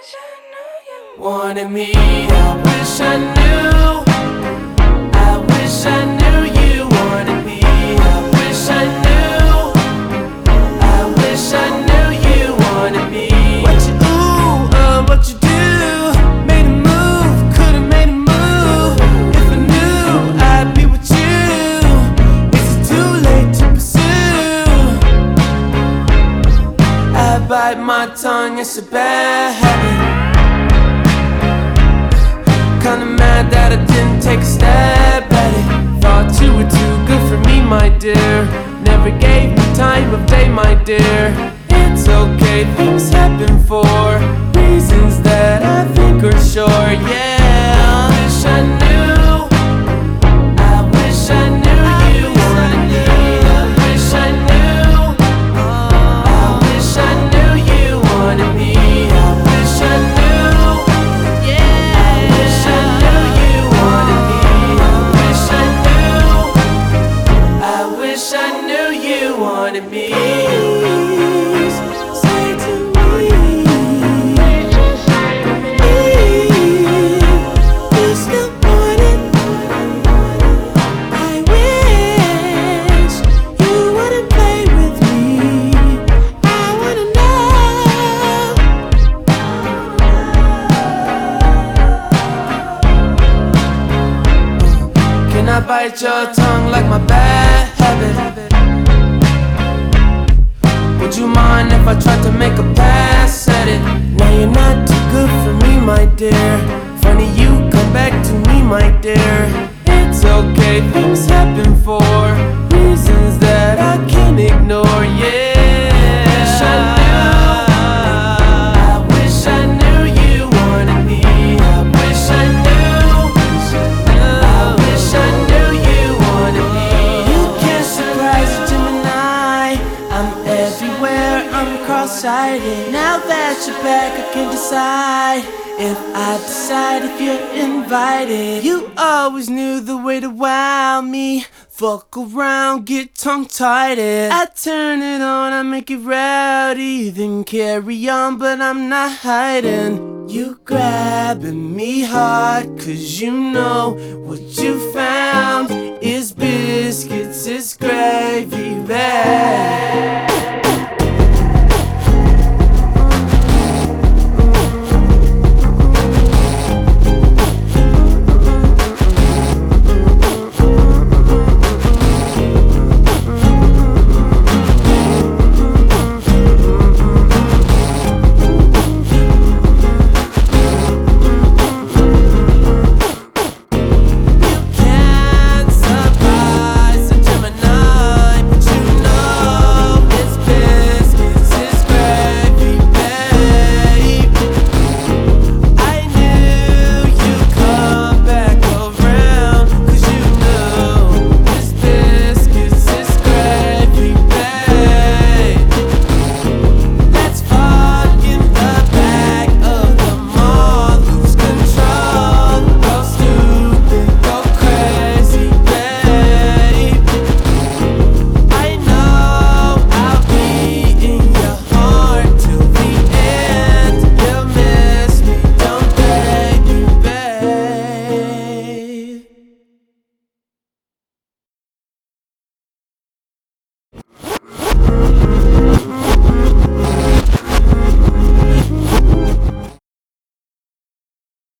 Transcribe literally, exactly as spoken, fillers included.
wanted me. I wish I knew, I wish I knew you wanted me. I wish I knew, I wish I knew you wanted me. What you ooh, uh, what you do, made a move, could've made a move. If I knew I'd be with you, is it too late to pursue? I bite my tongue, it's a bad habit. Kinda mad that I didn't take a stab at it. Thought you were too good for me, my dear. Never gave me time of day, my dear. It's okay, things happen for reasons that I think are sure, yeah. I wish I knew, I wish I knew you wanted me. I wish I knew, I wish I knew you wanted me. I wish I knew, yeah. I wish I knew you wanted me. I wish I knew, I wish I knew you wanted me. Say to me, you still want it. I wish you wouldn't play with me. I wanna know. Can I bite your tongue like my bad habit? Would you mind if I tried to make a pass at it? Now you're not too good for me, my dear. Funny you come back to me, my dear. It's okay, things happen for reasons that I can't ignore, yeah. I wish I knew, I wish I knew you wanted me. I wish I knew, I wish I knew you wanted me. You can't surprise a Gemini. I'm everywhere, I'm cross-sighted. Now that you're back, I can decide if I decide if you're invited. You always knew the way to wow me. Fuck around, get tongue-tied. I turn it on, I make it rowdy. Then carry on, but I'm not hiding. You grabbing me hard, cause you know what you found is biscuits, it's gravy bag.